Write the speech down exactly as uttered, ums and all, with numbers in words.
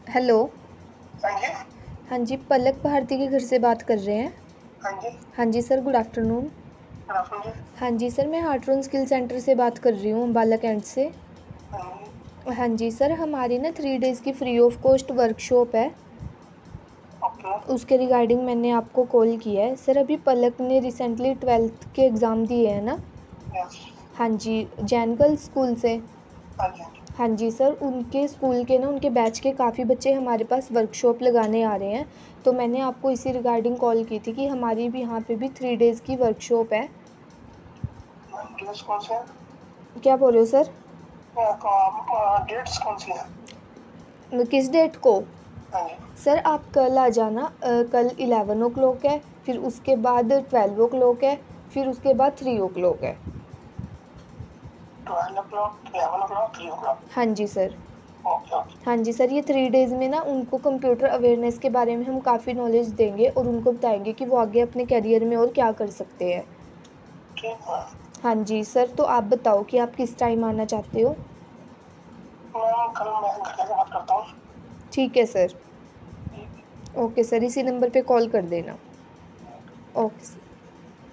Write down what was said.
Hello. हाँ जी। हाँ जी, पलक भारती के घर से बात कर रहे हैं। हाँ जी। हाँ जी sir, good afternoon. Good afternoon जी। हाँ जी सर, मैं हार्ट्रोन स्किल सेंटर से बात कर रही हूँ, अम्बाला कैंट से। हाँ जी। हाँ जी सर, हमारी ना थ्री डेज़ की फ्री ऑफ कॉस्ट वर्कशॉप है, ओके। उसके रिगार्डिंग मैंने आपको कॉल किया है। सर अभी पलक ने रिसेंटली ट्वेल्थ के एग्ज़ाम दिए हैं ना। यस। हाँ जी, जैन गर्ल्स स्कूल से। हाँ जी। हाँ जी। हाँ जी सर, उनके स्कूल के ना उनके बैच के काफ़ी बच्चे हमारे पास वर्कशॉप लगाने आ रहे हैं, तो मैंने आपको इसी रिगार्डिंग कॉल की थी कि हमारी भी यहाँ पे भी थ्री डेज़ की वर्कशॉप है। डेट्स कौन से हैं? क्या बोल रहे हो सर? डेट्स कौन सी हैं? किस डेट को? हाँ जी। सर आप कल आ जाना। अ, कल इलेवन ओ क्लॉक है, फिर उसके बाद ट्वेल्व ओ क्लॉक है, फिर उसके बाद थ्री ओ क्लॉक है। Twelve o'clock, eleven o'clock, three o'clock. हाँ जी सर। Okay okay. हाँ जी सर, ये थ्री डेज़ में ना उनको कंप्यूटर अवेयरनेस के बारे में हम काफ़ी नॉलेज देंगे और उनको बताएंगे कि वो आगे अपने करियर में और क्या कर सकते हैं। ठीक है। हाँ जी सर, तो आप बताओ कि आप किस टाइम आना चाहते हो? मैं कल मैं घर जाके बात करता हूँ। ठीक है सर। ठीक है। ओके सर, इसी नंबर पे कॉल कर देना। Okay sir.